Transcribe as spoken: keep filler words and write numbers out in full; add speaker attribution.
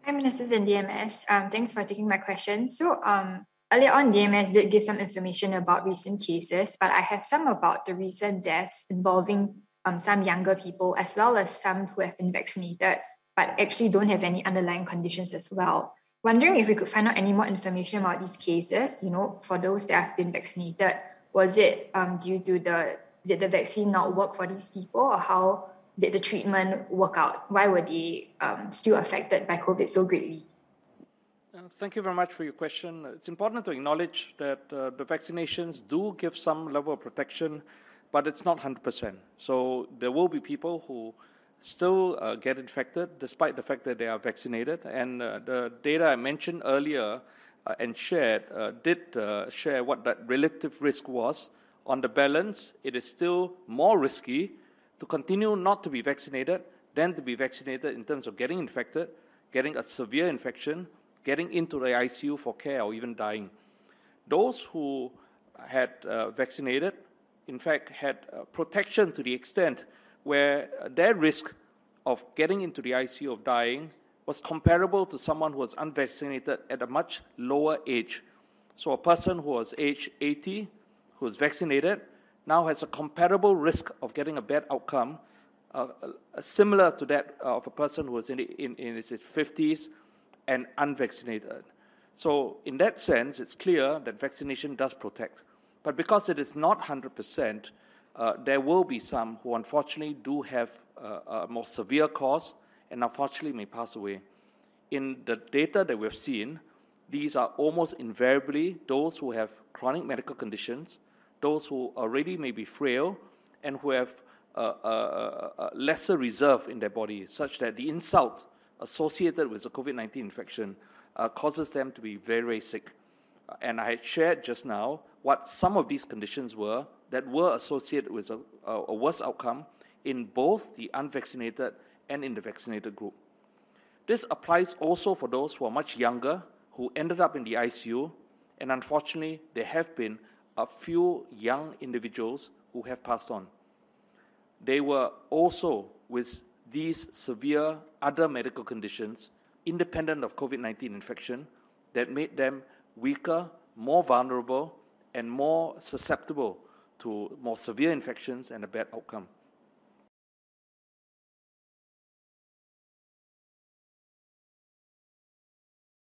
Speaker 1: Hi, Ministers and D M S. Um, thanks for taking my question. So, um, earlier on, D M S did give some information about recent cases, but I have some about the recent deaths involving um, some younger people, as well as some who have been vaccinated, but actually don't have any underlying conditions as well. Wondering if we could find out any more information about these cases. You know, for those that have been vaccinated, was it um, due to the did the vaccine not work for these people, or how did the treatment work out? Why were they um, still affected by COVID so greatly?
Speaker 2: Uh, thank you very much for your question. It's important to acknowledge that uh, the vaccinations do give some level of protection, but it's not one hundred percent. So there will be people who still uh, get infected despite the fact that they are vaccinated. And uh, the data I mentioned earlier uh, and shared uh, did uh, share what that relative risk was. On the balance, it is still more risky to continue not to be vaccinated than to be vaccinated in terms of getting infected, getting a severe infection, getting into the I C U for care, or even dying. Those who had uh, vaccinated, in fact, had uh, protection to the extent where their risk of getting into the I C U, of dying, was comparable to someone who was unvaccinated at a much lower age. So a person who was age eighty, who was vaccinated, now has a comparable risk of getting a bad outcome, uh, uh, similar to that of a person who was in, in, in his fifties and unvaccinated. So in that sense, it's clear that vaccination does protect. But because it is not one hundred percent, uh, there will be some who unfortunately do have uh, a more severe cause and unfortunately may pass away. In the data that we've seen, these are almost invariably those who have chronic medical conditions, those who already may be frail, and who have a, a, a lesser reserve in their body, such that the insult associated with the COVID nineteen infection uh, causes them to be very, very sick. Uh, and I had shared just now what some of these conditions were that were associated with a, a worse outcome in both the unvaccinated and in the vaccinated group. This applies also for those who are much younger, who ended up in the I C U, and unfortunately, there have been a few young individuals who have passed on. They were also with these severe other medical conditions, independent of COVID nineteen infection, that made them weaker, more vulnerable, and more susceptible to more severe infections and a bad outcome.